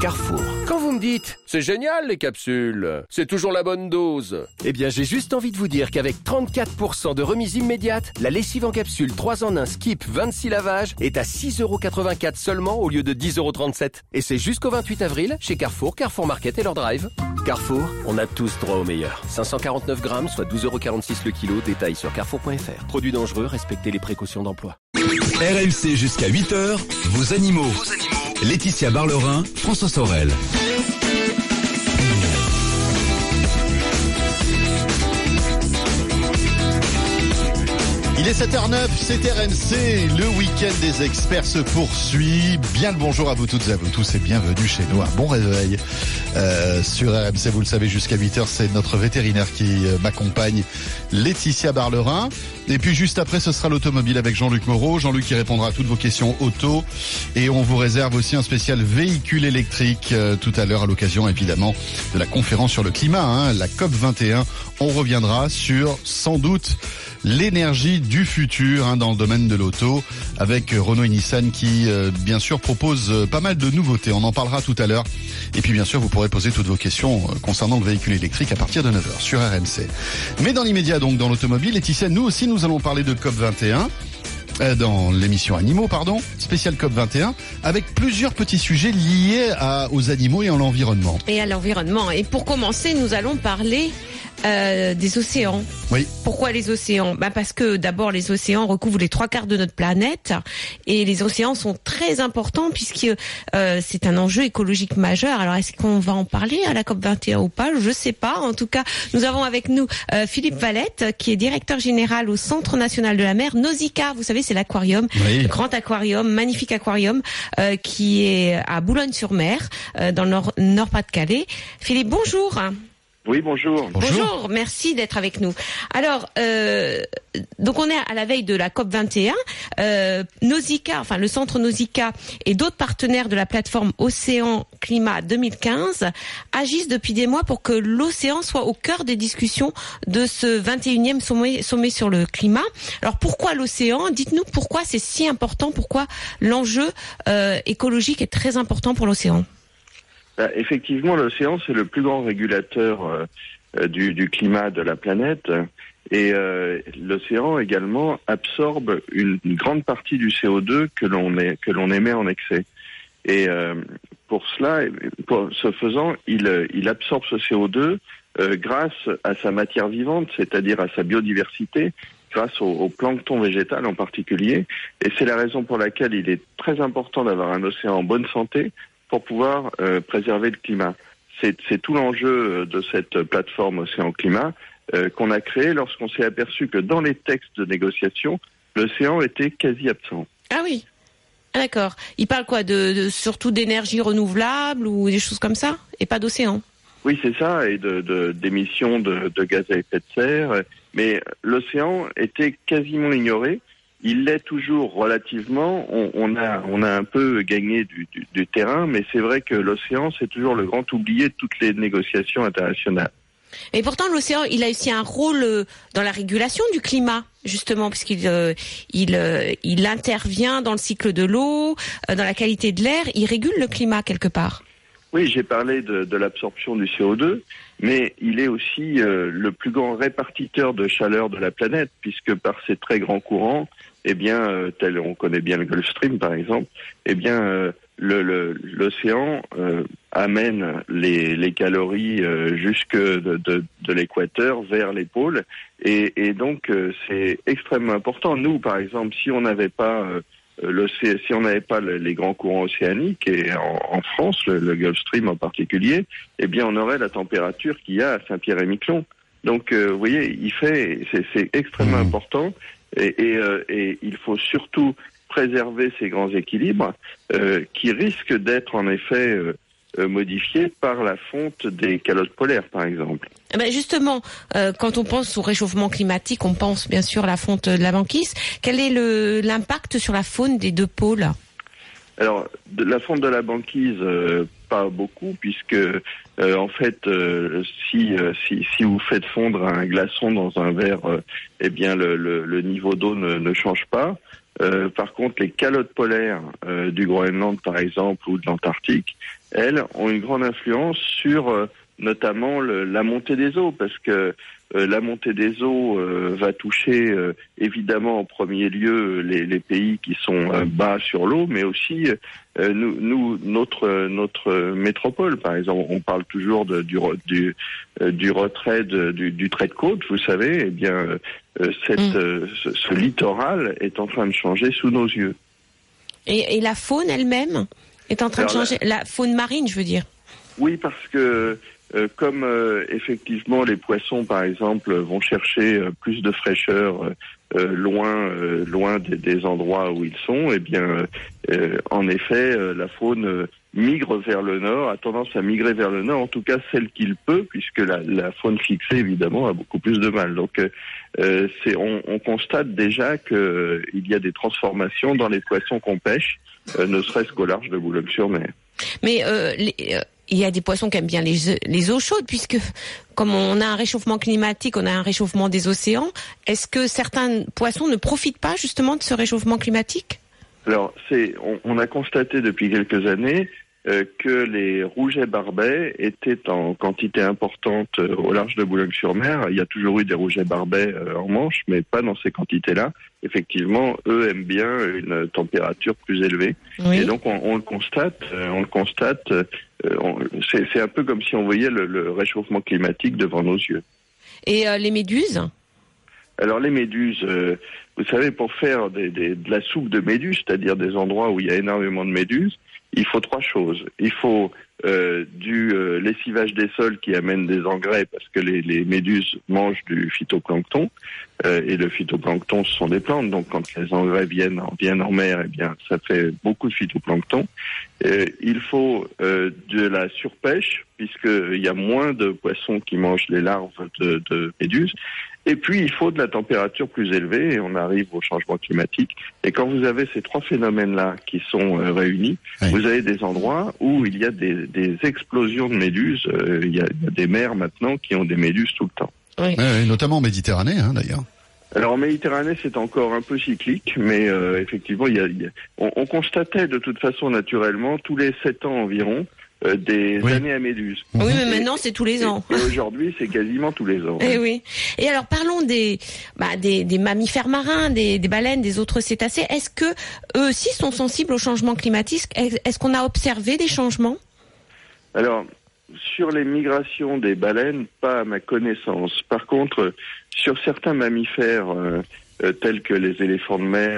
Carrefour. Quand vous me dites « C'est génial les capsules, c'est toujours la bonne dose », eh bien j'ai juste envie de vous dire qu'avec 34% de remise immédiate, la lessive en capsule 3 en 1 Skip 26 lavages est à 6,84€ seulement au lieu de 10,37€. Et c'est jusqu'au 28 avril chez Carrefour, Carrefour Market et leur drive. Carrefour, on a tous droit au meilleur. 549 grammes, soit 12,46€ le kilo. Détail sur carrefour.fr. Produits dangereux, respectez les précautions d'emploi. RMC jusqu'à 8h, vos animaux. Laetitia Barlerin, François Sorel. Il est 7h09, c'est RMC, le week-end des experts se poursuit. Bien le bonjour à vous toutes et à vous tous et bienvenue chez nous. Un bon réveil sur RMC, vous le savez, jusqu'à 8h, c'est notre vétérinaire qui m'accompagne, Laetitia Barlerin. Et puis juste après, ce sera l'automobile avec Jean-Luc Moreau. Jean-Luc qui répondra à toutes vos questions auto. Et on vous réserve aussi un spécial véhicule électrique tout à l'heure à l'occasion évidemment de la conférence sur le climat, la COP21. On reviendra sur sans doute l'énergie du futur dans le domaine de l'auto avec Renault et Nissan qui bien sûr propose pas mal de nouveautés. On en parlera tout à l'heure. Et puis bien sûr vous pourrez poser toutes vos questions concernant le véhicule électrique à partir de 9h sur RMC. Mais dans l'immédiat donc dans l'automobile, Laetitia, nous aussi nous allons parler de COP21 dans l'émission Animaux, spéciale COP21, avec plusieurs petits sujets liés aux animaux et à l'environnement. Et à l'environnement. Et pour commencer, nous allons parler des océans. Oui. Pourquoi les océans ? Parce que d'abord les océans recouvrent les 3/4 de notre planète et les océans sont très importants puisque c'est un enjeu écologique majeur. Alors est-ce qu'on va en parler à la COP21 ou pas ? Je sais pas. En tout cas, nous avons avec nous Philippe Valette qui est directeur général au Centre national de la mer, Nausicaa. Vous savez, c'est l'aquarium, le grand aquarium, magnifique aquarium qui est à Boulogne-sur-Mer dans le Nord-Pas-de-Calais. Philippe, bonjour. Oui, bonjour. Bonjour, merci d'être avec nous. Alors, donc on est à la veille de la COP21. Nausicaa, enfin le centre Nausicaa et d'autres partenaires de la plateforme Océan Climat 2015 agissent depuis des mois pour que l'océan soit au cœur des discussions de ce 21e sommet sur le climat. Alors pourquoi l'océan ? Dites-nous pourquoi c'est si important, pourquoi l'enjeu écologique est très important pour l'océan. Effectivement, l'océan, c'est le plus grand régulateur du climat de la planète. Et l'océan également absorbe une grande partie du CO2 que l'on émet en excès. Et pour ce faisant, il absorbe ce CO2 grâce à sa matière vivante, c'est-à-dire à sa biodiversité, grâce au plancton végétal en particulier. Et c'est la raison pour laquelle il est très important d'avoir un océan en bonne santé pour pouvoir préserver le climat. C'est tout l'enjeu de cette plateforme Océan Climat qu'on a créée lorsqu'on s'est aperçu que dans les textes de négociation, l'océan était quasi absent. Ah oui, d'accord. Il parle quoi surtout d'énergie renouvelable ou des choses comme ça, et pas d'océan? Oui, c'est ça, et d'émissions de gaz à effet de serre. Mais l'océan était quasiment ignoré. Il l'est toujours relativement. On a un peu gagné du terrain, mais c'est vrai que l'océan, c'est toujours le grand oublié de toutes les négociations internationales. Et pourtant, l'océan, il a aussi un rôle dans la régulation du climat, justement, puisqu'il il intervient dans le cycle de l'eau, dans la qualité de l'air. Il régule le climat quelque part. Oui, j'ai parlé de l'absorption du CO2, mais il est aussi le plus grand répartiteur de chaleur de la planète, puisque par ses très grands courants, on connaît bien le Gulf Stream par exemple, l'océan amène les calories jusque de l'équateur vers les pôles, et donc c'est extrêmement important. Nous, par exemple, si on n'avait pas les grands courants océaniques, et en France, le Gulf Stream en particulier, on aurait la température qu'il y a à Saint-Pierre-et-Miquelon. Donc, vous voyez, c'est extrêmement important, et il faut surtout préserver ces grands équilibres qui risquent d'être en effet modifiés par la fonte des calottes polaires, par exemple. Justement, quand on pense au réchauffement climatique, on pense bien sûr à la fonte de la banquise. Quel est l'impact sur la faune des deux pôles ? Alors, de la fonte de la banquise, pas beaucoup, puisque en fait, si vous faites fondre un glaçon dans un verre, eh bien le niveau d'eau ne change pas. Par contre, les calottes polaires du Groenland, par exemple, ou de l'Antarctique, elles ont une grande influence sur notamment la montée des eaux, parce que la montée des eaux va toucher évidemment en premier lieu les pays qui sont bas sur l'eau, mais aussi notre métropole, par exemple. On parle toujours du retrait du trait de côte, vous savez. Eh bien, ce littoral est en train de changer sous nos yeux. Et la faune elle-même est en train de changer. La faune marine, je veux dire. Oui, parce que comme effectivement les poissons, par exemple, vont chercher plus de fraîcheur loin des endroits où ils sont, eh bien, en effet, la faune migre vers le nord, a tendance à migrer vers le nord, en tout cas celle qu'il peut, puisque la faune fixée, évidemment, a beaucoup plus de mal. Donc, on constate déjà qu'il y a des transformations dans les poissons qu'on pêche, ne serait-ce qu'au large de Boulogne-sur-Mer. Mais il y a des poissons qui aiment bien les eaux chaudes, puisque comme on a un réchauffement climatique, on a un réchauffement des océans. Est-ce que certains poissons ne profitent pas justement de ce réchauffement climatique ? Alors, on a constaté depuis quelques années que les rougets barbets étaient en quantité importante au large de Boulogne-sur-Mer. Il y a toujours eu des rougets barbets en Manche, mais pas dans ces quantités-là. Effectivement, eux aiment bien une température plus élevée. Oui. Et donc, on le constate. C'est un peu comme si on voyait le réchauffement climatique devant nos yeux. Et les méduses ? Alors les méduses, vous savez, pour faire de la soupe de méduses, c'est-à-dire des endroits où il y a énormément de méduses, il faut 3 choses. Il faut du lessivage des sols qui amène des engrais, parce que les méduses mangent du phytoplancton, et le phytoplancton, ce sont des plantes, donc quand les engrais viennent en mer, eh bien ça fait beaucoup de phytoplancton. Il faut de la surpêche, puisqu'il y a moins de poissons qui mangent les larves de méduses. Et puis, il faut de la température plus élevée, et on arrive au changement climatique. Et quand vous avez ces 3 phénomènes-là qui sont réunis, oui, vous avez des endroits où il y a des explosions de méduses. Il y a des mers maintenant qui ont des méduses tout le temps. Oui. Notamment en Méditerranée, d'ailleurs. Alors en Méditerranée, c'est encore un peu cyclique, mais effectivement, on constatait de toute façon naturellement, tous les 7 ans environ, des années à méduses. Oui, mais maintenant c'est tous les ans. Et aujourd'hui, c'est quasiment tous les ans. Et oui. Et alors parlons des mammifères marins, des baleines, des autres cétacés. Est-ce que eux aussi sont sensibles au changement climatique ? Est-ce qu'on a observé des changements ? Alors, sur les migrations des baleines, pas à ma connaissance. Par contre, sur certains mammifères tels que les éléphants de mer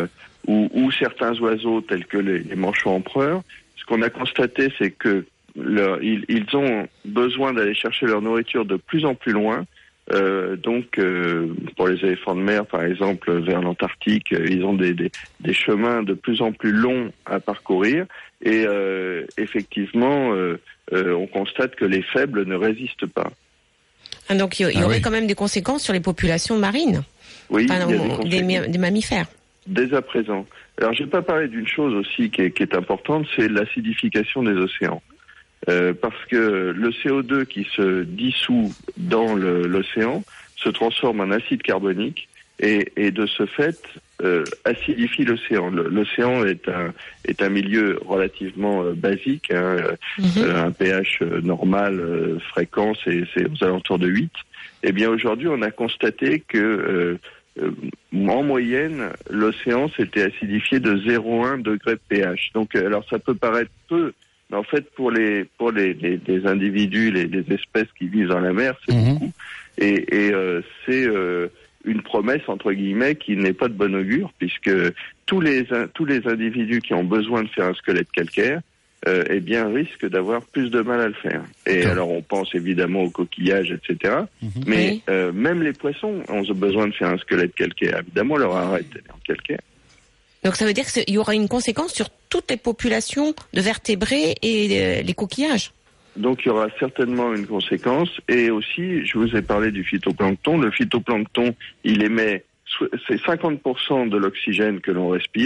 ou certains oiseaux tels que les manchots empereurs, ce qu'on a constaté, c'est que ils ont besoin d'aller chercher leur nourriture de plus en plus loin. Donc, pour les éléphants de mer, par exemple, vers l'Antarctique, ils ont des chemins de plus en plus longs à parcourir. Et effectivement, on constate que les faibles ne résistent pas. Donc, il y aurait quand même des conséquences sur les populations marines. Oui, des mammifères. Dès à présent. Alors, j'ai pas parlé d'une chose aussi qui est importante, c'est l'acidification des océans. Parce que le CO2 qui se dissout dans l'océan se transforme en acide carbonique et de ce fait acidifie l'océan. L'océan est un milieu relativement basique, un pH normal fréquent, c'est aux alentours de 8. Eh bien aujourd'hui, on a constaté que en moyenne, l'océan s'était acidifié de 0,1 degré de pH. Donc, alors ça peut paraître peu, mais en fait, pour les individus, les espèces qui vivent dans la mer, c'est beaucoup. Et c'est une promesse, entre guillemets, qui n'est pas de bon augure, puisque tous les individus qui ont besoin de faire un squelette calcaire, eh bien, risquent d'avoir plus de mal à le faire. Et alors, on pense évidemment aux coquillages, etc. Mais même les poissons ont besoin de faire un squelette calcaire. Évidemment, leur arête est en calcaire. Donc, ça veut dire qu'il y aura une conséquence sur toutes les populations de vertébrés et les coquillages. Donc, il y aura certainement une conséquence. Et aussi, je vous ai parlé du phytoplancton. Le phytoplancton, il émet, c'est 50% de l'oxygène que l'on respire.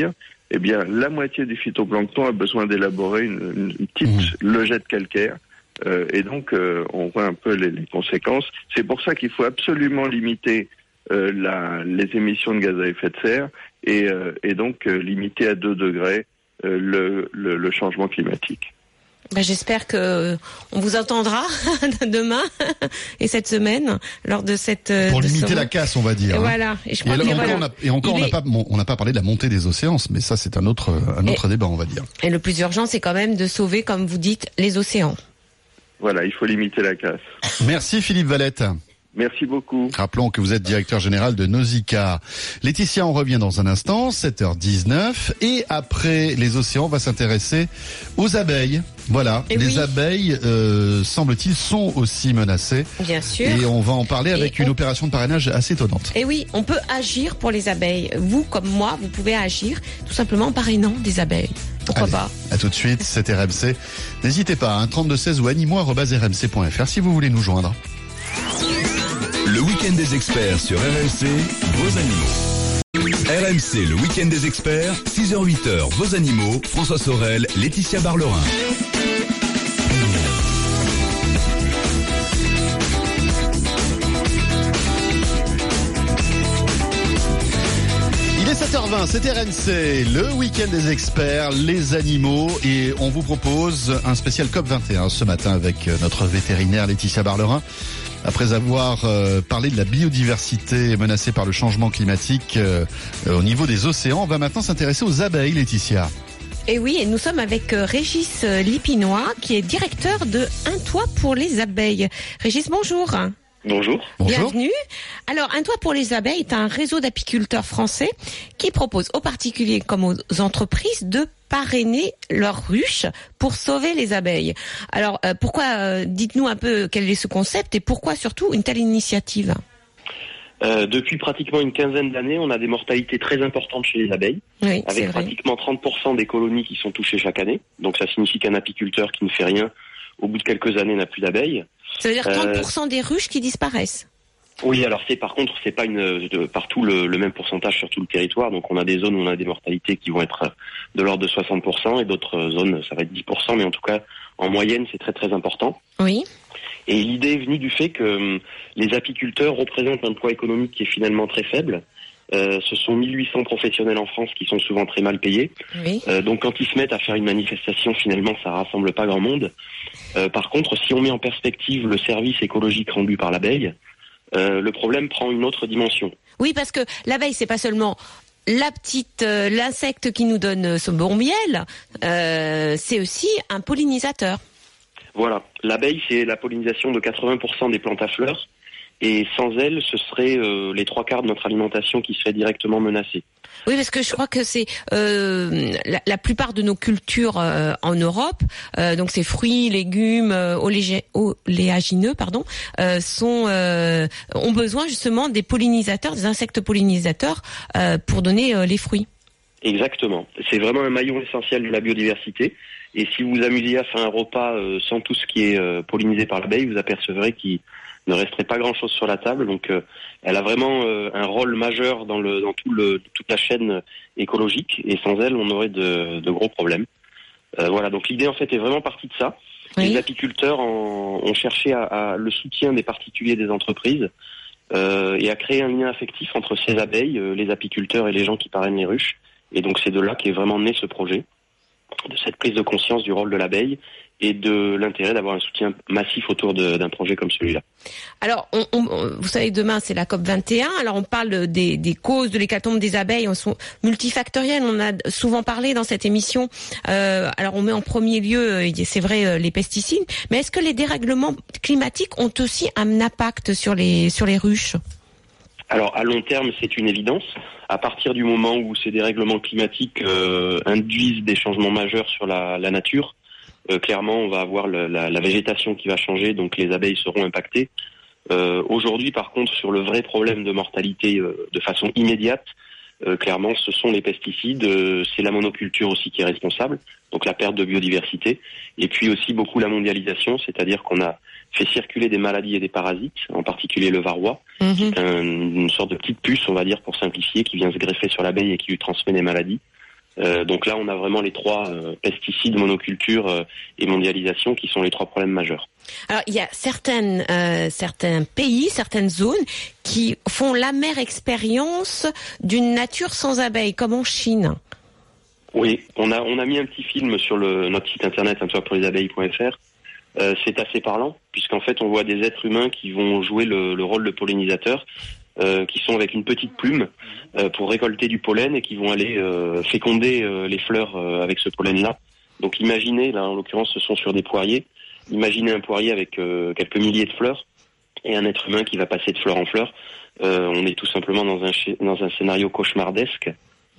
eh bien, la moitié du phytoplancton a besoin d'élaborer une petite logette calcaire. Et donc, on voit un peu les conséquences. C'est pour ça qu'il faut absolument limiter les émissions de gaz à effet de serre et donc limiter à 2 degrés le changement climatique. J'espère que on vous entendra demain et cette semaine lors de cette pour limiter la casse, on va dire. Et voilà. Et je crois on n'a pas parlé de la montée des océans, mais ça c'est un autre débat, on va dire. Et le plus urgent, c'est quand même de sauver, comme vous dites, les océans. Voilà, il faut limiter la casse. Merci Philippe Valette. Merci beaucoup. Rappelons que vous êtes directeur général de Nausicaa. Laetitia, on revient dans un instant, 7h19. Et après les océans, on va s'intéresser aux abeilles. Voilà, les abeilles, semble-t-il, sont aussi menacées. Bien sûr. Et on va en parler avec une opération de parrainage assez étonnante. Et oui, on peut agir pour les abeilles. Vous, comme moi, vous pouvez agir tout simplement en parrainant des abeilles. Pourquoi pas? À tout de suite, c'est RMC. N'hésitez pas, 3216 ou animaux@rmc.fr si vous voulez nous joindre. Le week-end des experts sur RMC, vos animaux. RMC, le week-end des experts, 6h-8h, vos animaux, François Sorel, Laetitia Barlerin. Il est 7h20, c'est RMC, le week-end des experts, les animaux, et on vous propose un spécial COP21 ce matin avec notre vétérinaire Laetitia Barlerin. Après avoir parlé de la biodiversité menacée par le changement climatique au niveau des océans, on va maintenant s'intéresser aux abeilles, Laetitia. Et oui, et nous sommes avec Régis Lipinois, qui est directeur de Un Toit pour les abeilles. Régis, bonjour. Bonjour. Bienvenue. Alors, Un Toit pour les abeilles est un réseau d'apiculteurs français qui propose aux particuliers comme aux entreprises de parrainer leurs ruches pour sauver les abeilles. Alors, dites-nous un peu quel est ce concept et pourquoi surtout une telle initiative? Depuis pratiquement une quinzaine d'années, on a des mortalités très importantes chez les abeilles, oui, avec pratiquement 30% des colonies qui sont touchées chaque année. Donc ça signifie qu'un apiculteur qui ne fait rien, au bout de quelques années, n'a plus d'abeilles. Ça veut dire 30% des ruches qui disparaissent? Oui, alors c'est pas partout le même pourcentage sur tout le territoire. Donc on a des zones où on a des mortalités qui vont être de l'ordre de 60% et d'autres zones ça va être 10%, mais en tout cas en moyenne c'est très très important. Oui. Et l'idée est venue du fait que les apiculteurs représentent un poids économique qui est finalement très faible. Ce sont 1800 professionnels en France qui sont souvent très mal payés. Oui. Donc quand ils se mettent à faire une manifestation, finalement ça rassemble pas grand monde. Par contre, si on met en perspective le service écologique rendu par l'abeille, le problème prend une autre dimension. Oui, parce que l'abeille, c'est pas seulement l'insecte qui nous donne son bon miel, c'est aussi un pollinisateur. Voilà, l'abeille, c'est la pollinisation de 80% des plantes à fleurs, et sans elle, ce serait les 3/4 de notre alimentation qui serait directement menacée. Oui, parce que je crois que c'est la plupart de nos cultures en Europe, donc ces fruits, légumes, oléagineux, ont besoin justement des pollinisateurs, des insectes pollinisateurs pour donner les fruits. Exactement. C'est vraiment un maillon essentiel de la biodiversité. Et si vous vous amusiez à faire un repas sans tout ce qui est pollinisé par l'abeille, vous apercevrez qu'il ne resterait pas grand-chose sur la table. Donc, elle a vraiment un rôle majeur dans toute la chaîne écologique. Et sans elle, on aurait de gros problèmes. Voilà. Donc, l'idée en fait est vraiment partie de ça. Oui. Les apiculteurs ont cherché à le soutien des particuliers, des entreprises, et à créer un lien affectif entre ces abeilles, les apiculteurs et les gens qui parrainent les ruches. Et donc, c'est de là qu'est vraiment né ce projet, de cette prise de conscience du rôle de l'abeille et de l'intérêt d'avoir un soutien massif autour d'un projet comme celui-là. Alors, vous savez, demain, c'est la COP21. Alors, on parle des causes de l'hécatombe des abeilles. Elles sont multifactorielles. On a souvent parlé dans cette émission. Alors, on met en premier lieu, c'est vrai, les pesticides. Mais est-ce que les dérèglements climatiques ont aussi un impact sur les ruches ? Alors, à long terme, c'est une évidence. À partir du moment où ces dérèglements climatiques induisent des changements majeurs sur la nature, clairement, on va avoir la végétation qui va changer, donc les abeilles seront impactées. Aujourd'hui, par contre, sur le vrai problème de mortalité de façon immédiate, clairement, ce sont les pesticides, c'est la monoculture aussi qui est responsable, donc la perte de biodiversité, et puis aussi beaucoup la mondialisation, c'est-à-dire qu'on a fait circuler des maladies et des parasites, en particulier le varroa, qui est une sorte de petite puce, on va dire, pour simplifier, qui vient se greffer sur l'abeille et qui lui transmet des maladies. Donc là, on a vraiment les 3 pesticides, monoculture et mondialisation qui sont les 3 problèmes majeurs. Alors, il y a certains pays, certaines zones qui font l'amère expérience d'une nature sans abeilles, comme en Chine. Oui, on a mis un petit film sur notre site internet untoitpourlesabeilles.fr. C'est assez parlant, puisqu'en fait, on voit des êtres humains qui vont jouer le rôle de pollinisateurs, qui sont avec une petite plume pour récolter du pollen et qui vont aller féconder les fleurs avec ce pollen-là. Donc imaginez, là en l'occurrence ce sont sur des poiriers, imaginez un poirier avec quelques milliers de fleurs et un être humain qui va passer de fleur en fleur. On est tout simplement dans un scénario cauchemardesque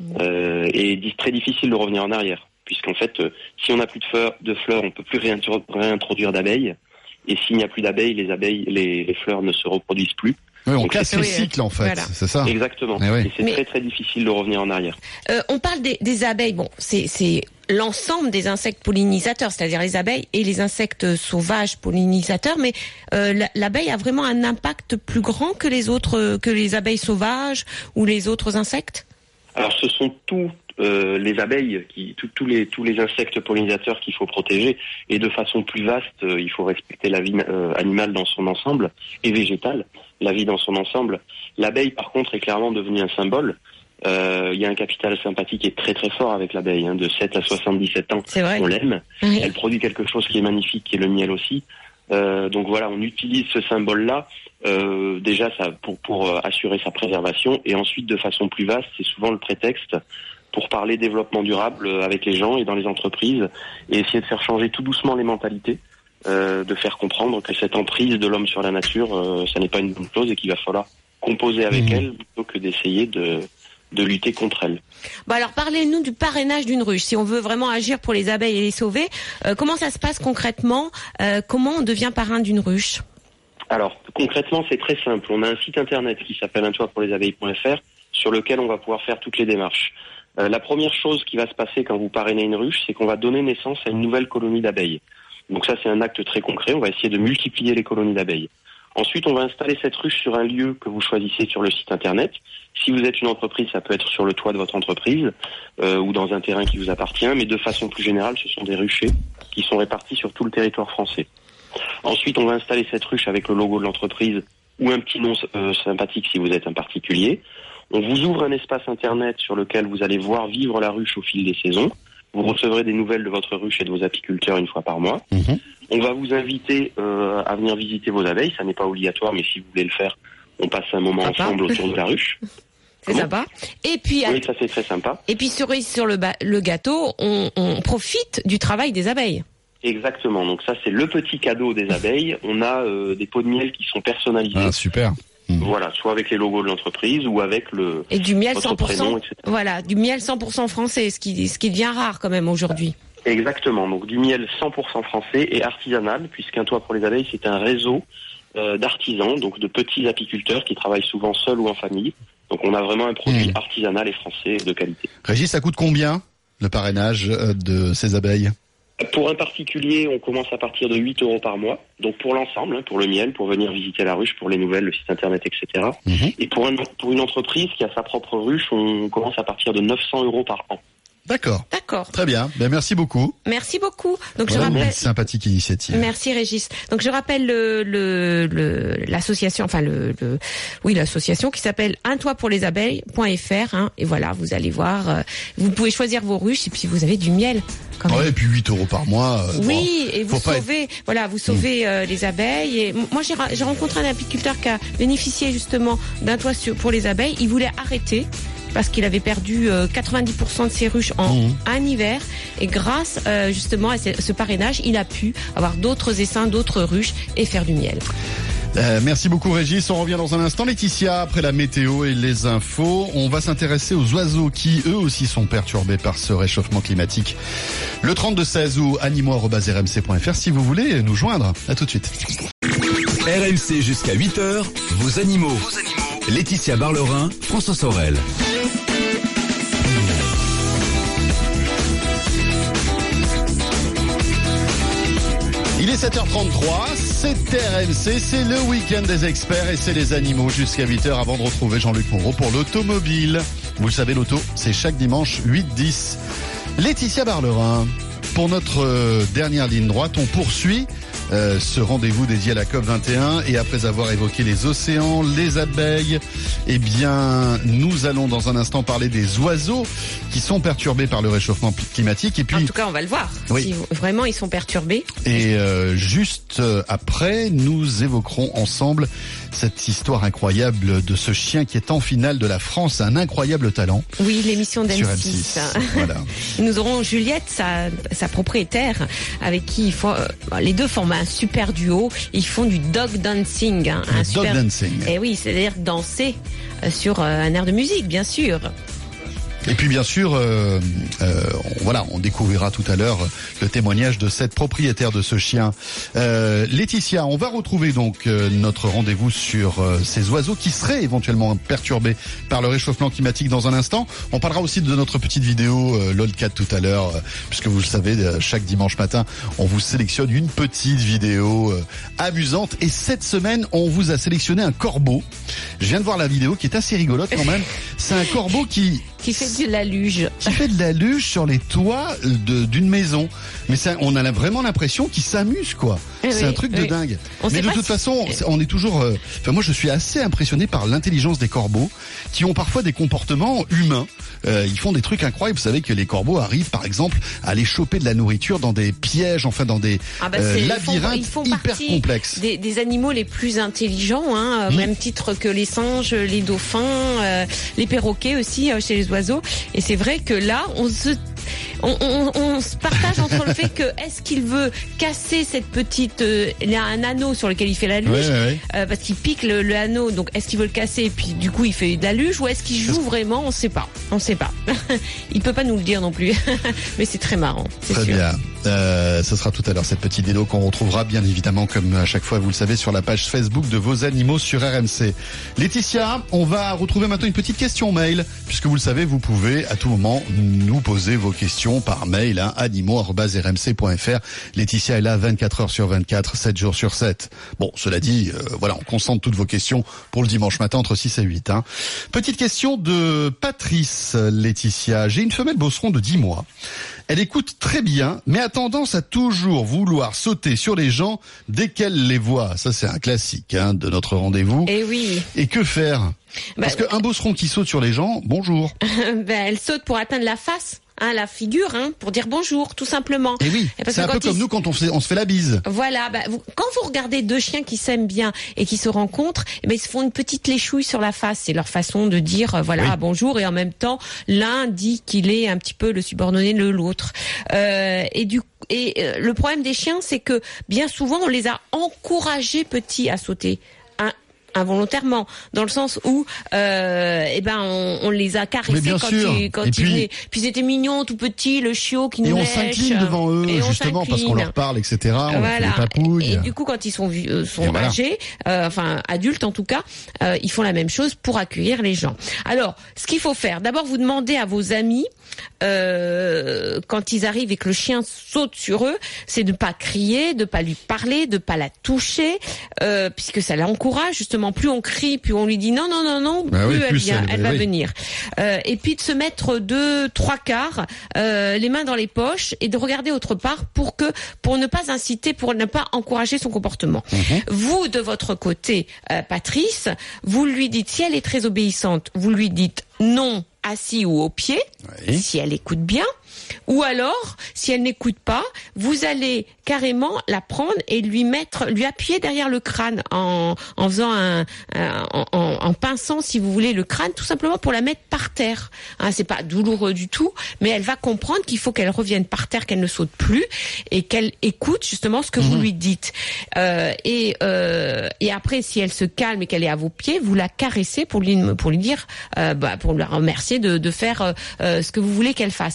et très difficile de revenir en arrière, puisqu'en fait si on n'a plus de fleurs, on peut plus réintroduire d'abeilles, et s'il n'y a plus d'abeilles, les fleurs ne se reproduisent plus. Oui, on casse le cycle en fait, voilà. C'est ça. Exactement. Et c'est très très difficile de revenir en arrière. On parle des abeilles. Bon, c'est l'ensemble des insectes pollinisateurs, c'est-à-dire les abeilles et les insectes sauvages pollinisateurs. Mais l'abeille a vraiment un impact plus grand que les abeilles sauvages ou les autres insectes. Alors, ce sont tous les abeilles, tous les insectes pollinisateurs qu'il faut protéger, et de façon plus vaste, il faut respecter la vie animale dans son ensemble et végétale. La vie dans son ensemble. L'abeille, par contre, est clairement devenue un symbole. Il y a un capital sympathique qui est très très fort avec l'abeille, de 7 à 77 ans. C'est vrai. On l'aime. Oui. Elle produit quelque chose qui est magnifique, qui est le miel aussi. Donc voilà, on utilise ce symbole-là déjà pour assurer sa préservation, et ensuite de façon plus vaste, c'est souvent le prétexte pour parler développement durable avec les gens et dans les entreprises, et essayer de faire changer tout doucement les mentalités. De faire comprendre que cette emprise de l'homme sur la nature, ça n'est pas une bonne chose et qu'il va falloir composer avec elle plutôt que d'essayer de lutter contre elle. Bon, alors parlez-nous du parrainage d'une ruche. Si on veut vraiment agir pour les abeilles et les sauver, comment ça se passe concrètement? Comment on devient parrain d'une ruche? Alors concrètement, c'est très simple. On a un site internet qui s'appelle untoitpourlesabeilles.fr sur lequel on va pouvoir faire toutes les démarches. La première chose qui va se passer quand vous parrainez une ruche, c'est qu'on va donner naissance à une nouvelle colonie d'abeilles. Donc ça, c'est un acte très concret. On va essayer de multiplier les colonies d'abeilles. Ensuite, on va installer cette ruche sur un lieu que vous choisissez sur le site internet. Si vous êtes une entreprise, ça peut être sur le toit de votre entreprise ou dans un terrain qui vous appartient. Mais de façon plus générale, ce sont des ruchers qui sont répartis sur tout le territoire français. Ensuite, on va installer cette ruche avec le logo de l'entreprise ou un petit nom sympathique si vous êtes un particulier. On vous ouvre un espace internet sur lequel vous allez voir vivre la ruche au fil des saisons. Vous recevrez des nouvelles de votre ruche et de vos apiculteurs une fois par mois. On va vous inviter à venir visiter vos abeilles. Ça n'est pas obligatoire, mais si vous voulez le faire, on passe un moment ensemble autour de la ruche. C'est sympa. Et puis, oui, ça c'est très sympa. Et puis cerise sur le gâteau, on profite du travail des abeilles. Exactement. Donc ça c'est le petit cadeau des abeilles. On a des pots de miel qui sont personnalisés. Ah, super. Voilà, soit avec les logos de l'entreprise ou avec et du miel votre 100%, prénom, etc. Voilà, du miel 100% français, ce qui devient rare quand même aujourd'hui. Exactement, donc du miel 100% français et artisanal, puisqu'un toit pour les abeilles, c'est un réseau d'artisans, donc de petits apiculteurs qui travaillent souvent seuls ou en famille. Donc on a vraiment un produit artisanal et français de qualité. Régis, ça coûte combien le parrainage de ces abeilles? Pour un particulier, on commence à partir de 8 € par mois. Donc pour l'ensemble, pour le miel, pour venir visiter la ruche, pour les nouvelles, le site internet, etc. Et pour une entreprise qui a sa propre ruche, on commence à partir de 900 € par an. D'accord. D'accord. Très bien. Ben, merci beaucoup. Merci beaucoup. Donc Vraiment je rappelle. Sympathique initiative. Merci Régis. Donc je rappelle l'association, enfin l'association qui s'appelle untoitpourlesabeilles.fr. Et voilà, vous allez voir. Vous pouvez choisir vos ruches et puis vous avez du miel. Ouais, et puis 8 € par mois. Oui, bon, et vous sauvez, vous sauvez les abeilles. Et moi, j'ai rencontré un apiculteur qui a bénéficié justement d'un toit pour les abeilles. Il voulait arrêter parce qu'il avait perdu 90% de ses ruches en un hiver. Et grâce justement à ce parrainage, il a pu avoir d'autres essaims, d'autres ruches et faire du miel. Merci beaucoup Régis, on revient dans un instant. Laetitia, après la météo et les infos, on va s'intéresser aux oiseaux qui eux aussi sont perturbés par ce réchauffement climatique. Le 32-16 ou animaux@rmc.fr si vous voulez nous joindre. À tout de suite. RMC jusqu'à 8h, vos animaux. Laetitia Barlerin, François Sorel. Il est 7h33, c'est RMC, c'est le week-end des experts et c'est les animaux jusqu'à 8h avant de retrouver Jean-Luc Moreau pour l'automobile. Vous le savez, l'auto, c'est chaque dimanche 8-10. Laetitia Barlerin, pour notre dernière ligne droite, on poursuit ce rendez-vous dédié à la COP21 et après avoir évoqué les océans, les abeilles, eh bien, nous allons dans un instant parler des oiseaux qui sont perturbés par le réchauffement climatique. Et puis, en tout cas, on va le voir. Oui. Si vraiment ils sont perturbés. Et juste après, nous évoquerons ensemble cette histoire incroyable de ce chien qui est en finale de la France, un incroyable talent. Oui, l'émission sur d'M6. M6. Voilà. Nous aurons Juliette, sa propriétaire, avec qui ils font, les deux forment un super duo. Ils font du dog dancing. Dog dancing. Et oui, c'est-à-dire danser sur un air de musique, bien sûr. Et puis bien sûr, on découvrira tout à l'heure le témoignage de cette propriétaire de ce chien. Laetitia, on va retrouver donc notre rendez-vous sur ces oiseaux qui seraient éventuellement perturbés par le réchauffement climatique dans un instant. On parlera aussi de notre petite vidéo LOLcat tout à l'heure, puisque vous le savez, chaque dimanche matin, on vous sélectionne une petite vidéo amusante. Et cette semaine, on vous a sélectionné un corbeau. Je viens de voir la vidéo qui est assez rigolote quand même. C'est un corbeau qui fait de la luge. Qui fait de la luge sur les toits d'une maison. Mais ça, on a vraiment l'impression qu'il s'amuse, quoi. C'est un truc de dingue. Mais de toute façon, on est toujours... moi, je suis assez impressionné par l'intelligence des corbeaux qui ont parfois des comportements humains. Ils font des trucs incroyables. Vous savez que les corbeaux arrivent, par exemple, à aller choper de la nourriture dans des pièges, enfin dans des labyrinthes ils font hyper complexes. Des animaux les plus intelligents, au même titre que les singes, les dauphins, les perroquets aussi chez les oiseaux. Et c'est vrai que là, on se partage entre le fait que est-ce qu'il veut casser cette petite... il y a un anneau sur lequel il fait la luge, parce qu'il pique le anneau, donc est-ce qu'il veut le casser et puis du coup il fait de la luge, ou est-ce qu'il joue vraiment? On sait pas. Il peut pas nous le dire non plus. Mais c'est très marrant, c'est sûr. Très bien. Ce sera tout à l'heure cette petite vidéo qu'on retrouvera bien évidemment comme à chaque fois, vous le savez, sur la page Facebook de Vos Animaux sur RMC. Laetitia, on va retrouver maintenant une petite question mail, puisque vous le savez, vous pouvez à tout moment nous poser vos questions par mail, animaux@rmc.fr. Laetitia est là 24 heures sur 24, 7 jours sur 7. Bon, cela dit, on concentre toutes vos questions pour le dimanche matin entre 6 et 8. Petite question de Patrice, Laetitia. J'ai une femelle beauceron de 10 mois. Elle écoute très bien, mais a tendance à toujours vouloir sauter sur les gens dès qu'elle les voit. Ça, c'est un classique de notre rendez-vous. Et oui. Et que faire? Parce qu'un beauceron qui saute sur les gens, bonjour. Elle saute pour atteindre la face. La figure, pour dire bonjour, tout simplement. Et oui, c'est un peu comme nous quand on se fait la bise. Voilà, quand vous regardez deux chiens qui s'aiment bien et qui se rencontrent, ils se font une petite léchouille sur la face. C'est leur façon de dire bonjour, et en même temps, l'un dit qu'il est un petit peu le subordonné de l'autre. Le problème des chiens, c'est que bien souvent, on les a encouragés petits à sauter. Involontairement, dans le sens où on les a caressés quand ils venaient. Puis c'était mignon, tout petit, le chiot qui nous lèche. Et on s'incline devant eux, justement, parce qu'on leur parle, etc. On fait des papouilles. Et du coup, quand ils sont âgés, adultes en tout cas, ils font la même chose pour accueillir les gens. Alors, ce qu'il faut faire, d'abord vous demandez à vos amis, quand ils arrivent et que le chien saute sur eux, c'est de pas crier, de pas lui parler, de pas la toucher, puisque ça l'encourage justement. Plus on crie, plus on lui dit non, plus elle va venir. Et puis de se mettre 2-3 quarts, les mains dans les poches, et de regarder autre part pour ne pas inciter, pour ne pas encourager son comportement. Vous, de votre côté, Patrice, vous lui dites, si elle est très obéissante, vous lui dites non, assis ou au pied, si elle écoute bien. Ou alors, si elle n'écoute pas, vous allez carrément la prendre et lui appuyer derrière le crâne en faisant en pinçant, si vous voulez, le crâne, tout simplement pour la mettre par terre. C'est pas douloureux du tout, mais elle va comprendre qu'il faut qu'elle revienne par terre, qu'elle ne saute plus et qu'elle écoute justement ce que vous lui dites. Et après, si elle se calme et qu'elle est à vos pieds, vous la caressez pour lui dire, pour la remercier de faire ce que vous voulez qu'elle fasse. Donc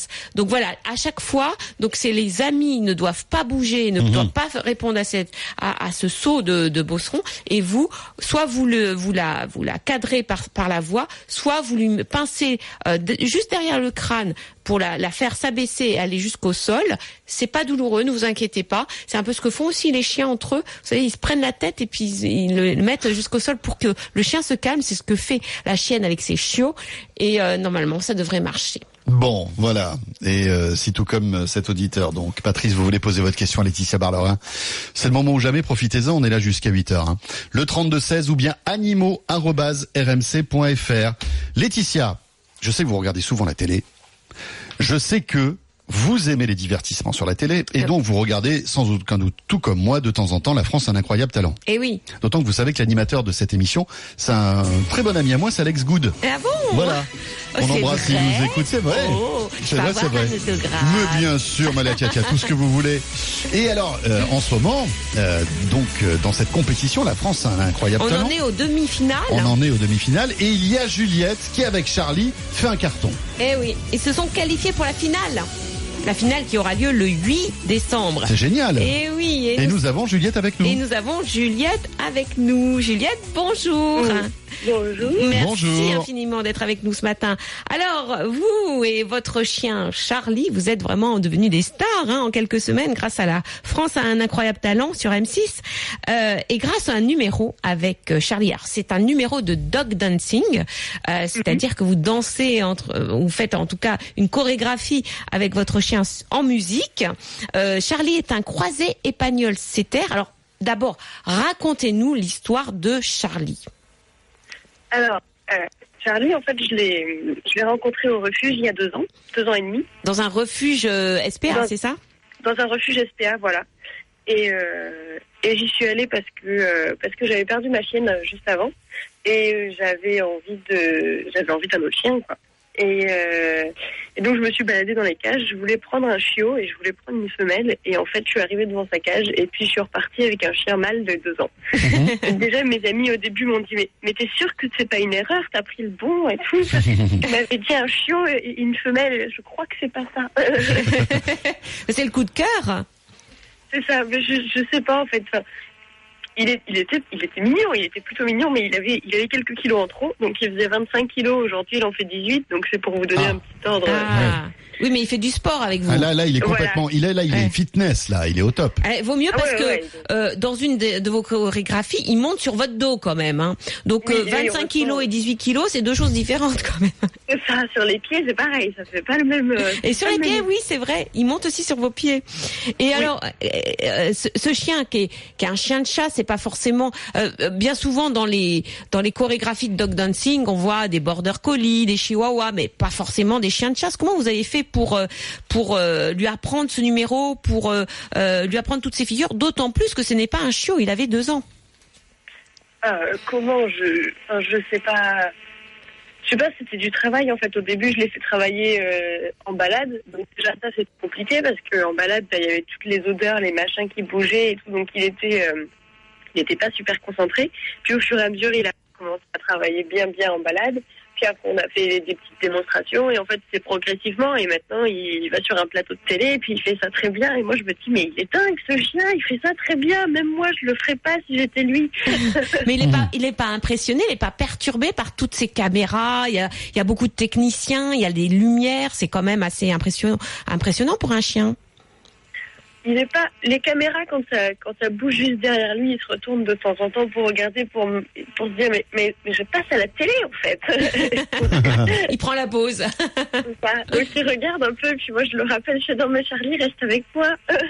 Donc voilà, à chaque fois, donc c'est les amis ne doivent pas bouger, ne doivent pas répondre à ce saut de bosseron, et vous, soit vous la cadrez par la voix, soit vous lui pincez juste derrière le crâne pour la faire s'abaisser et aller jusqu'au sol. C'est pas douloureux, ne vous inquiétez pas. C'est un peu ce que font aussi les chiens entre eux. Vous savez, ils se prennent la tête et puis ils le mettent jusqu'au sol pour que le chien se calme. C'est ce que fait la chienne avec ses chiots. Et normalement, ça devrait marcher. Bon, voilà. Et si tout comme cet auditeur, donc Patrice, vous voulez poser votre question à Laetitia Barlerin, c'est le moment ou jamais, profitez-en, on est là jusqu'à 8h. Hein. Le 3216 ou bien animaux@rmc.fr. Laetitia, je sais que vous regardez souvent la télé. Je sais que vous aimez les divertissements sur la télé et donc vous regardez sans aucun doute, tout comme moi, de temps en temps, La France a un incroyable talent. Eh oui. D'autant que vous savez que l'animateur de cette émission, c'est un très bon ami à moi, c'est Alex Good. Ah bon? Voilà. On embrasse s'il nous écoute, c'est vrai. Oh, c'est vrai. Mais bien sûr, Malatia, tout ce que vous voulez. Et alors, en ce moment, dans cette compétition, la France a un incroyable talent. On en est aux demi-finales. Et il y a Juliette qui, avec Charlie, fait un carton. Eh oui. Ils se sont qualifiés pour la finale. La finale qui aura lieu le 8 décembre. C'est génial. Et oui. Et nous avons Juliette avec nous. Juliette, bonjour. Bonjour. Merci infiniment d'être avec nous ce matin. Alors, vous et votre chien Charlie, vous êtes vraiment devenus des stars en quelques semaines grâce à la France a un incroyable talent sur M6 et grâce à un numéro avec Charlie. Alors, c'est un numéro de dog dancing, c'est-à-dire que vous dansez vous faites en tout cas une chorégraphie avec votre chien en musique. Charlie est un croisé épagnol setter. Alors, d'abord, racontez-nous l'histoire de Charlie. Alors, Charlie, en fait, je l'ai rencontré au refuge il y a 2 ans et demi. Dans un refuge SPA, c'est ça? Dans un refuge SPA, voilà. Et j'y suis allée parce que j'avais perdu ma chienne juste avant et j'avais envie d'un autre chien, quoi. Et donc je me suis baladée dans les cages, je voulais prendre un chiot et je voulais prendre une femelle et en fait je suis arrivée devant sa cage et puis je suis repartie avec un chien mâle de 2 ans. Déjà mes amis au début m'ont dit mais t'es sûre que c'est pas une erreur, t'as pris le bon et tout. Ils m'avaient dit un chiot et une femelle, je crois que c'est pas ça. C'est le coup de cœur. C'est ça, mais je sais pas en fait. Enfin, il était mignon, il était plutôt mignon, mais il avait quelques kilos en trop, donc il faisait 25 kilos, aujourd'hui il en fait 18, donc c'est pour vous donner un petit ordre. Oui, mais il fait du sport avec vous. Là, il est complètement, il est fitness, là, il est au top. Vaut mieux parce que dans une de vos chorégraphies, il monte sur votre dos quand même. Donc 25 kilos et 18 kilos, c'est 2 choses différentes quand même. C'est ça, sur les pieds, c'est pareil, ça fait pas le même. Et sur les pieds, oui, c'est vrai, il monte aussi sur vos pieds. Et alors, ce chien qui est un chien de chat, c'est pas forcément bien souvent dans les chorégraphies de dog dancing, on voit des border collies, des chihuahuas, mais pas forcément des chiens de chasse. Comment vous avez fait pour lui apprendre ce numéro, pour lui apprendre toutes ces figures, d'autant plus que ce n'est pas un chiot, il avait 2 ans. Comment je sais pas. Je sais pas, c'était du travail en fait. Au début, je l'ai fait travailler en balade. Donc déjà ça c'est compliqué parce que en balade, il y avait toutes les odeurs, les machins qui bougeaient et tout. Donc il était pas super concentré. Puis au fur et à mesure, il a commencé à travailler bien en balade. Puis après, on a fait des petites démonstrations et en fait, c'est progressivement. Et maintenant, il va sur un plateau de télé et puis il fait ça très bien. Et moi, je me dis, mais il est dingue, ce chien, il fait ça très bien. Même moi, je le ferais pas si j'étais lui. Mais il est pas impressionné, il est pas perturbé par toutes ces caméras. Il y a beaucoup de techniciens, il y a des lumières. C'est quand même assez impressionnant pour un chien. Il est pas. Les caméras, quand ça bouge juste derrière lui, il se retourne de temps en temps pour regarder, pour se dire mais je passe à la télé en fait. Il prend la pause. Donc il regarde un peu, puis moi je le rappelle, je dis non mais Charlie, reste avec moi.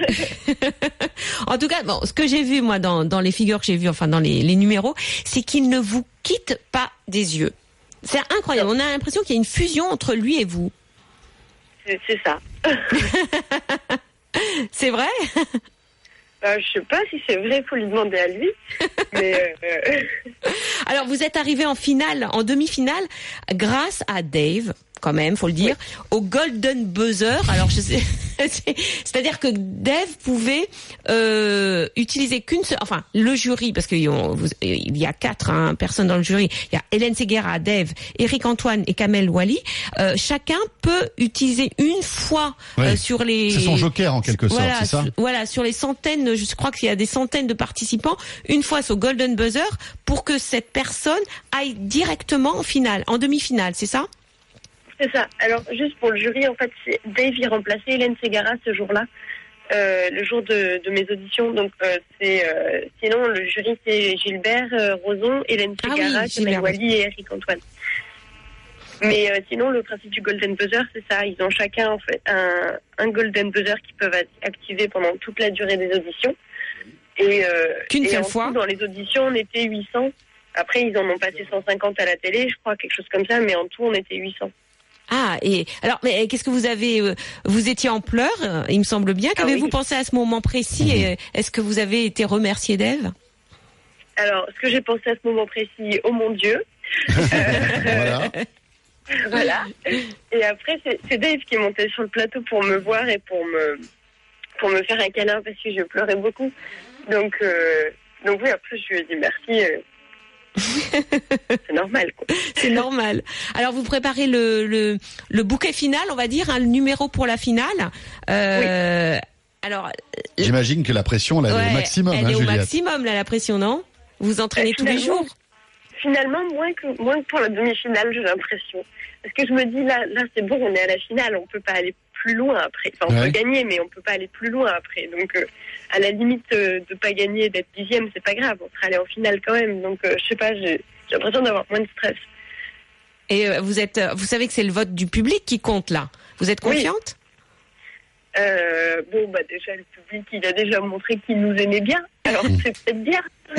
En tout cas, ce que j'ai vu moi dans les figures que j'ai vues, enfin dans les numéros, c'est qu'il ne vous quitte pas des yeux. C'est incroyable. On a l'impression qu'il y a une fusion entre lui et vous. C'est ça. C'est vrai? Je sais pas si c'est vrai, faut lui demander à lui. Mais Alors, vous êtes arrivé en demi-finale, grâce à Dave. quand même, faut le dire, au golden buzzer. Alors je sais, c'est-à-dire que Dave pouvait utiliser qu'une seule, enfin le jury, parce qu'il y a 4 personnes dans le jury. Il y a Hélène Séguéra, Dave, Éric Antoine et Kamel Wally. Chacun peut utiliser une fois sur les. C'est son joker en quelque sorte, c'est ça. Voilà, sur les centaines, je crois qu'il y a des centaines de participants, une fois au golden buzzer pour que cette personne aille directement en finale, en demi-finale, c'est ça? C'est ça. Alors, juste pour le jury, en fait, Dave y remplaçait Hélène Séguéra ce jour-là, le jour de mes auditions. Donc, sinon, le jury, c'est Gilbert Rozon, Hélène Séguéra, Kamel Wally et Éric Antoine. Mais sinon, le principe du golden buzzer, c'est ça. Ils ont chacun, en fait, un golden buzzer qu'ils peuvent activer pendant toute la durée des auditions. Et qu'une seule fois. Dans les auditions, on était 800. Après, ils en ont passé 150 à la télé, je crois, quelque chose comme ça. Mais en tout, on était 800. Ah, et alors, mais qu'est-ce que vous avez vous étiez en pleurs, il me semble bien. Qu'avez-vous pensé à ce moment précis et est-ce que vous avez été remercié, Dave? Alors, ce que j'ai pensé à ce moment précis, oh mon Dieu. Voilà. Et après, c'est Dave qui est monté sur le plateau pour me voir et pour me faire un câlin parce que je pleurais beaucoup. Donc oui, après, je lui ai dit merci. C'est normal, quoi. C'est normal. Alors, vous préparez le bouquet final, on va dire, le numéro pour la finale. Oui. Alors, j'imagine que la pression, elle est au maximum. Elle est au Juliette. maximum, là, la pression, non? Vous entraînez tous les jours? Finalement, moins que pour la demi-finale, j'ai l'impression. Parce que je me dis, là, c'est bon, on est à la finale, on peut pas aller plus loin après. Enfin, on peut gagner, mais on peut pas aller plus loin après. Donc, à la limite de pas gagner, d'être 10e, c'est pas grave. On sera allé en finale quand même. Donc, je sais pas, j'ai l'impression d'avoir moins de stress. Et vous savez que c'est le vote du public qui compte là. Vous êtes confiante? Déjà, le public, il a déjà montré qu'il nous aimait bien. Alors, c'est peut-être bien.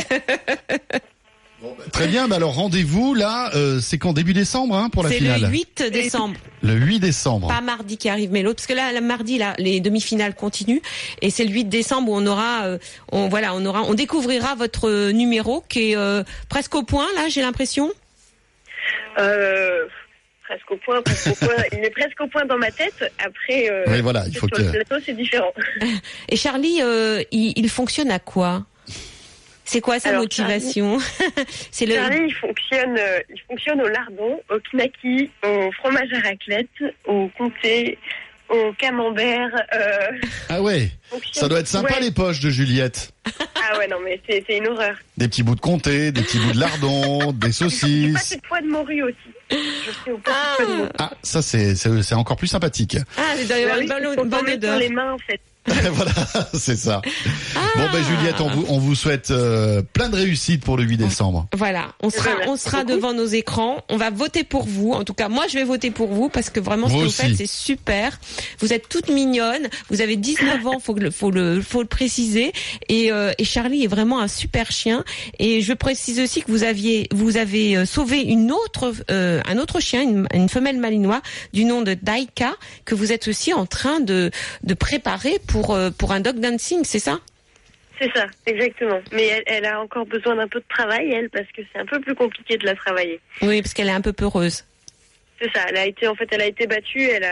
Très bien, alors rendez-vous là, c'est quand, début décembre pour la finale? C'est le 8 décembre. Le 8 décembre. Pas mardi qui arrive, mais l'autre, parce que là, le mardi, là, les demi-finales continuent, et c'est le 8 décembre où on découvrira votre numéro qui est presque au point, là, j'ai l'impression. Presque au point. Il est presque au point dans ma tête. Après, oui, voilà, il faut sur le plateau, c'est différent. Et Charlie, il fonctionne à quoi? C'est quoi sa motivation? Charlie, il fonctionne au lardon, au knacky, au fromage à raclette, au comté, au camembert. Ah ouais, ça doit être sympa les poches de Juliette. Ah ouais, non mais c'est une horreur. Des petits bouts de comté, des petits bouts de lardon, des saucisses. Pas de pois de morue aussi. Je fais au pois de morue. Ah, ça c'est encore plus sympathique. Ah, il doit y avoir une bonne odeur. Sur les mains en fait. Voilà, c'est ça. Bon Juliette, on vous souhaite plein de réussite pour le 8 décembre. Voilà, on sera devant nos écrans, on va voter pour vous. En tout cas, moi je vais voter pour vous parce que vraiment ce que vous faites c'est super. Vous êtes toute mignonne, vous avez 19 ans, faut le préciser et Charlie est vraiment un super chien et je précise aussi que vous avez sauvé un autre chien, une femelle malinois du nom de Daika que vous êtes aussi en train de préparer pour un dog dancing, c'est ça? C'est ça, exactement. Mais elle a encore besoin d'un peu de travail, parce que c'est un peu plus compliqué de la travailler. Oui, parce qu'elle est un peu peureuse. C'est ça, elle a été battue, elle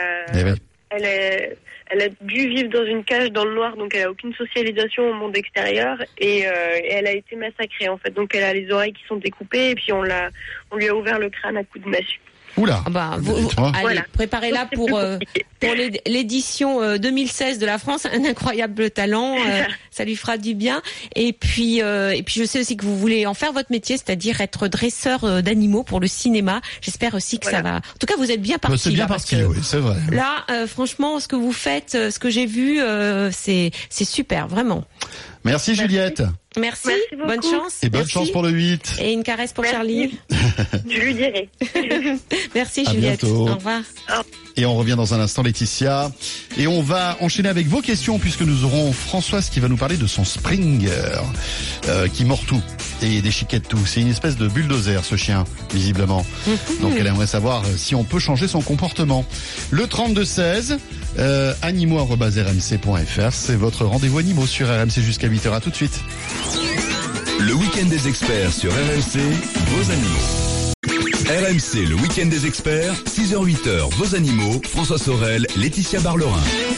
a dû vivre dans une cage dans le noir, donc elle a aucune socialisation au monde extérieur, et elle a été massacrée, en fait. Donc elle a les oreilles qui sont découpées, et puis on lui a ouvert le crâne à coups de massue. Oula. Allez, préparez-la pour l'édition 2016 de la France, un incroyable talent, ça lui fera du bien. Et puis je sais aussi que vous voulez en faire votre métier, c'est-à-dire être dresseur d'animaux pour le cinéma. J'espère aussi que ça va. En tout cas, vous êtes bien parti. C'est bien parti, oui, c'est vrai. Là, franchement, ce que vous faites, ce que j'ai vu, c'est super, vraiment. Merci Juliette. Merci bonne chance. Et bonne chance pour le 8. Et une caresse pour Charlie. Je lui dirai. Merci Juliette. Bientôt. Au revoir. Et on revient dans un instant, Laetitia. Et on va enchaîner avec vos questions puisque nous aurons Françoise qui va nous parler de son Springer qui mord tout et déchiquette tout. C'est une espèce de bulldozer ce chien, visiblement. Donc elle aimerait savoir si on peut changer son comportement. Le 3216, animaux@rmc.fr, c'est votre rendez-vous animaux sur RMC jusqu'à 8h. À tout de suite. Le week-end des experts sur RMC, vos animaux. RMC, le week-end des experts, 6h-8h, vos animaux, François Sorel, Laetitia Barlerin.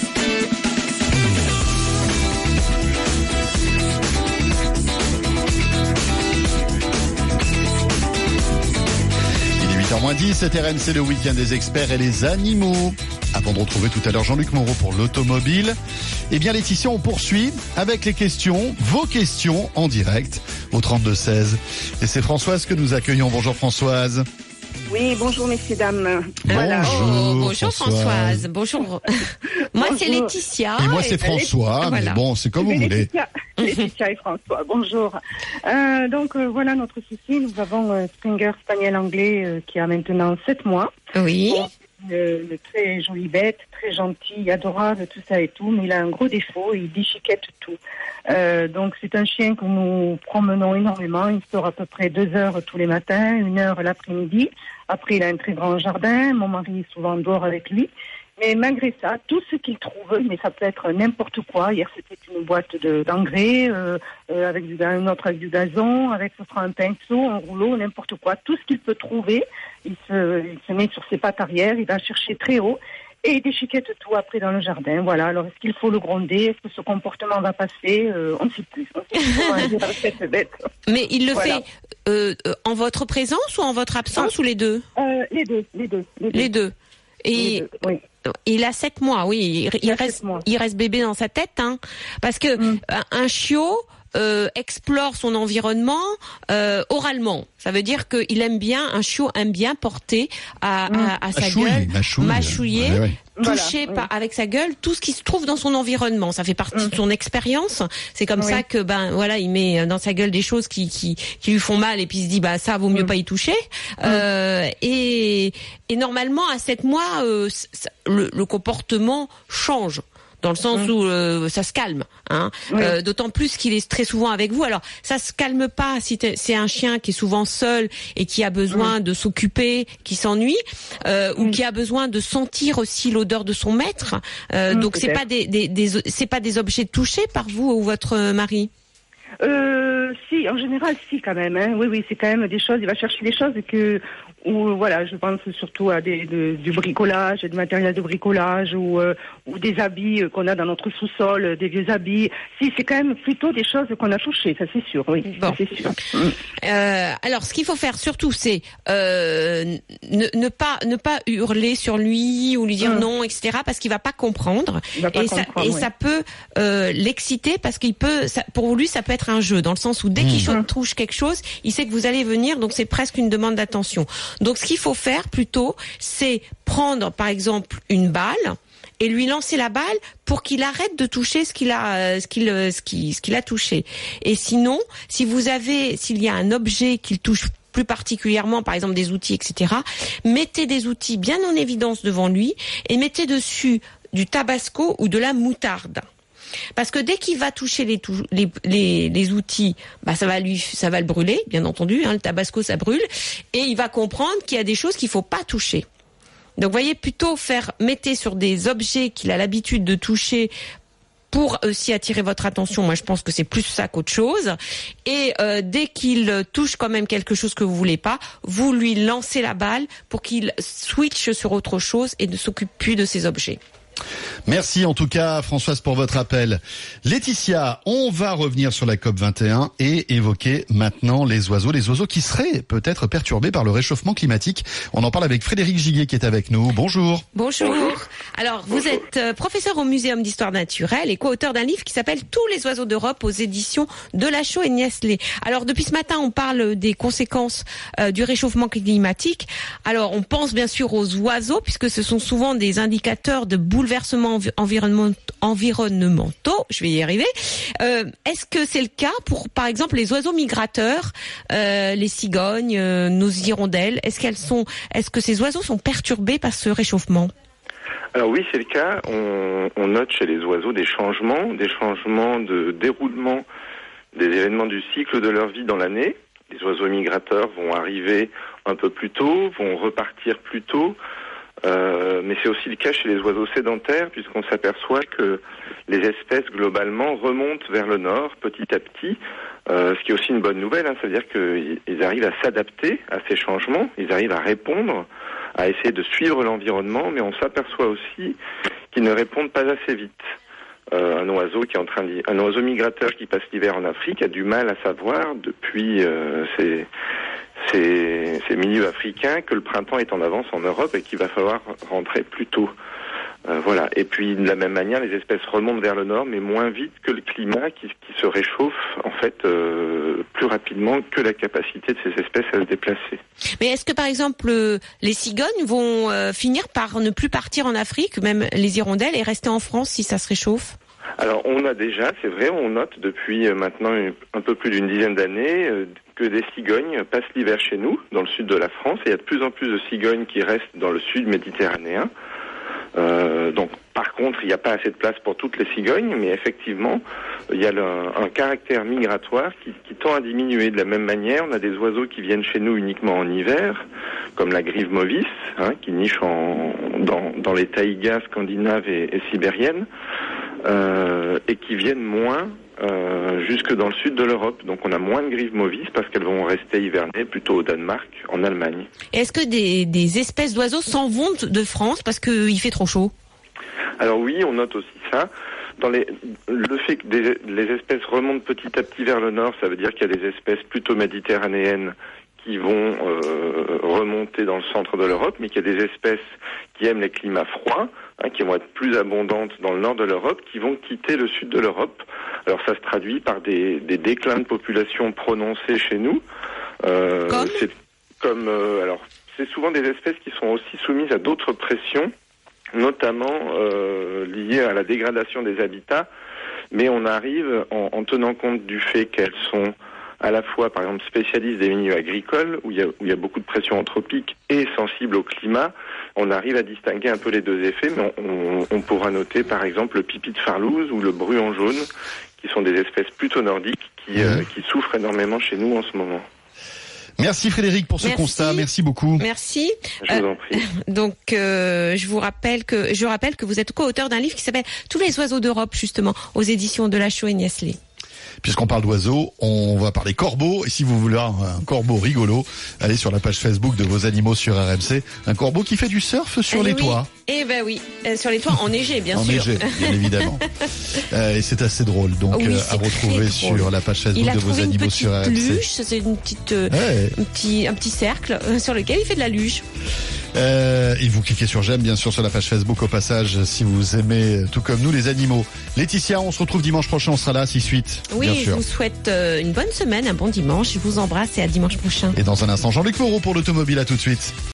Il est 8h moins 10, c'est RMC, le week-end des experts et les animaux. Avant de retrouver tout à l'heure Jean-Luc Moreau pour l'automobile, eh bien Laetitia, on poursuit avec les questions, vos questions en direct au 32-16. Et c'est Françoise que nous accueillons. Bonjour Françoise. Oui, bonjour messieurs, dames. Bonjour Françoise. Bonjour. Moi c'est Laetitia. Et moi c'est François, mais bon, c'est comme vous voulez. Laetitia et François, bonjour. Voilà notre souci. Nous avons Springer Spaniel anglais qui a maintenant 7 mois. Oui. Une très jolie bête, très gentil, adorable, tout ça et tout, mais il a un gros défaut, il déchiquette tout. Donc c'est un chien que nous promenons énormément, il sort à peu près 2 heures tous les matins, 1 heure l'après-midi. Après il a un très grand jardin, mon mari dort avec lui. Mais malgré ça, tout ce qu'il trouve, mais ça peut être n'importe quoi. Hier, c'était une boîte d'engrais, avec une autre avec du gazon, avec ce sera un pinceau, un rouleau, n'importe quoi. Tout ce qu'il peut trouver, il se met sur ses pattes arrière, il va chercher très haut et il déchiquette tout après dans le jardin. Voilà. Alors, est-ce qu'il faut le gronder? Est-ce que ce comportement va passer? On ne sait plus. On ne sait plus comment dire avec cette bête. Mais il le fait en votre présence ou en votre absence ou les deux? Les deux. Et oui. Il a 7 mois, oui. Il reste bébé dans sa tête, hein. Parce que un chiot explore son environnement oralement. Ça veut dire qu'il aime bien, un chiot aime bien porter à sa gueule, mâchouiller, toucher avec sa gueule tout ce qui se trouve dans son environnement. Ça fait partie de son expérience. C'est comme ça que il met dans sa gueule des choses qui lui font mal et puis il se dit ça vaut mieux pas y toucher. Et normalement à 7 mois le comportement change. Dans le sens où ça se calme, hein. D'autant plus qu'il est très souvent avec vous. Alors, ça se calme pas si c'est un chien qui est souvent seul et qui a besoin de s'occuper, qui s'ennuie, ou qui a besoin de sentir aussi l'odeur de son maître. Donc, c'est pas c'est pas des objets touchés par vous ou votre mari. Si, en général, si quand même. Hein. Oui, c'est quand même des choses. Il va chercher des choses je pense surtout à du bricolage, du matériel de bricolage ou des habits qu'on a dans notre sous-sol, des vieux habits. Si, c'est quand même plutôt des choses qu'on a touchées, ça c'est sûr. Oui, bon. Ça, c'est sûr. Alors, ce qu'il faut faire surtout, c'est ne pas hurler sur lui ou lui dire non, etc. Parce qu'il va pas comprendre. Ça peut l'exciter parce pour lui, ça peut être un jeu dans le sens où dès qu'il touche quelque chose, il sait que vous allez venir, donc c'est presque une demande d'attention. Donc ce qu'il faut faire plutôt, c'est prendre par exemple une balle et lui lancer la balle pour qu'il arrête de toucher ce qu'il a touché. Et sinon, s'il y a un objet qu'il touche plus particulièrement, par exemple des outils, etc., mettez des outils bien en évidence devant lui et mettez dessus du tabasco ou de la moutarde. Parce que dès qu'il va toucher les outils, ça va le brûler, bien entendu, hein, le tabasco ça brûle, et il va comprendre qu'il y a des choses qu'il faut pas toucher. Donc voyez, plutôt mettez sur des objets qu'il a l'habitude de toucher pour aussi attirer votre attention. Moi je pense que c'est plus ça qu'autre chose. Et dès qu'il touche quand même quelque chose que vous voulez pas, vous lui lancez la balle pour qu'il switche sur autre chose et ne s'occupe plus de ces objets. Merci en tout cas Françoise pour votre appel. Laetitia, on va revenir sur la COP21 et évoquer maintenant les oiseaux qui seraient peut-être perturbés par le réchauffement climatique. On en parle avec Frédéric Giguet qui est avec nous. Bonjour. Bonjour. Alors vous êtes professeur au Muséum d'Histoire Naturelle et co-auteur d'un livre qui s'appelle Tous les oiseaux d'Europe aux éditions Delachaux et Niestlé. Alors depuis ce matin on parle des conséquences du réchauffement climatique. Alors on pense bien sûr aux oiseaux puisque ce sont souvent des indicateurs de bouleversements environnementaux, je vais y arriver. Est-ce que c'est le cas pour, par exemple, les oiseaux migrateurs, les cigognes, nos hirondelles? Est-ce que ces oiseaux sont perturbés par ce réchauffement? Alors oui, c'est le cas. On note chez les oiseaux des changements de déroulement des événements du cycle de leur vie dans l'année. Les oiseaux migrateurs vont arriver un peu plus tôt, vont repartir plus tôt. Mais c'est aussi le cas chez les oiseaux sédentaires, puisqu'on s'aperçoit que les espèces globalement remontent vers le nord petit à petit, ce qui est aussi une bonne nouvelle, hein, c'est-à-dire qu'ils arrivent à s'adapter à ces changements, ils arrivent à répondre, à essayer de suivre l'environnement, mais on s'aperçoit aussi qu'ils ne répondent pas assez vite. Un oiseau un oiseau migrateur qui passe l'hiver en Afrique a du mal à savoir depuis ces milieux africains que le printemps est en avance en Europe et qu'il va falloir rentrer plus tôt. Voilà. Et puis de la même manière, les espèces remontent vers le nord, mais moins vite que le climat qui se réchauffe en fait plus rapidement que la capacité de ces espèces à se déplacer. Mais est-ce que par exemple les cigognes vont finir par ne plus partir en Afrique, même les hirondelles, et rester en France si ça se réchauffe ? Alors on a déjà, c'est vrai, on note depuis maintenant un peu plus d'une dizaine d'années que des cigognes passent l'hiver chez nous, dans le sud de la France, et il y a de plus en plus de cigognes qui restent dans le sud méditerranéen. Donc, par contre, il n'y a pas assez de place pour toutes les cigognes, mais effectivement, il y a un caractère migratoire qui tend à diminuer. De la même manière, on a des oiseaux qui viennent chez nous uniquement en hiver, comme la grive movis, qui niche dans les taïgas scandinaves et sibériennes, et qui viennent moins jusque dans le sud de l'Europe. Donc on a moins de grives movis parce qu'elles vont rester hiverner plutôt au Danemark, en Allemagne. Et est-ce que des espèces d'oiseaux s'en vont de France parce qu'il fait trop chaud ? Alors oui, on note aussi ça. Le fait que les espèces remontent petit à petit vers le nord, ça veut dire qu'il y a des espèces plutôt méditerranéennes qui vont remonter dans le centre de l'Europe, mais qu'il y a des espèces qui aiment les climats froids, qui vont être plus abondantes dans le nord de l'Europe, qui vont quitter le sud de l'Europe. Alors ça se traduit par des déclins de population prononcés chez nous. C'est souvent des espèces qui sont aussi soumises à d'autres pressions, notamment liées à la dégradation des habitats, mais on arrive, en tenant compte du fait qu'elles sont à la fois, par exemple, spécialistes des milieux agricoles, où il y a beaucoup de pression anthropique, et sensibles au climat, on arrive à distinguer un peu les deux effets, mais on pourra noter, par exemple, le pipi de farlouse ou le bruant jaune, qui sont des espèces plutôt nordiques qui souffrent énormément chez nous en ce moment. Merci Frédéric pour ce constat, merci beaucoup. Merci. Je vous en prie. Donc je rappelle que vous êtes co-auteur d'un livre qui s'appelle Tous les oiseaux d'Europe, justement, aux éditions de Lachaud et Niasley. Puisqu'on parle d'oiseaux, on va parler corbeaux. Et si vous voulez un corbeau rigolo, allez sur la page Facebook de Vos Animaux sur RMC. Un corbeau qui fait du surf sur les toits. Eh ben oui, sur les toits enneigés, bien sûr. Enneigés, bien évidemment. Et c'est assez drôle, donc à retrouver sur la page Facebook de Vos Animaux sur RMC. Luge, c'est une petite, un petit cercle sur lequel il fait de la luge. Et vous cliquez sur j'aime, bien sûr, sur la page Facebook au passage, si vous aimez, tout comme nous, les animaux. Laetitia, on se retrouve dimanche prochain, on sera là, 6-8. Oui, je vous souhaite une bonne semaine, un bon dimanche. Je vous embrasse et à dimanche prochain. Et dans un instant, Jean-Luc Moreau pour l'automobile, à tout de suite.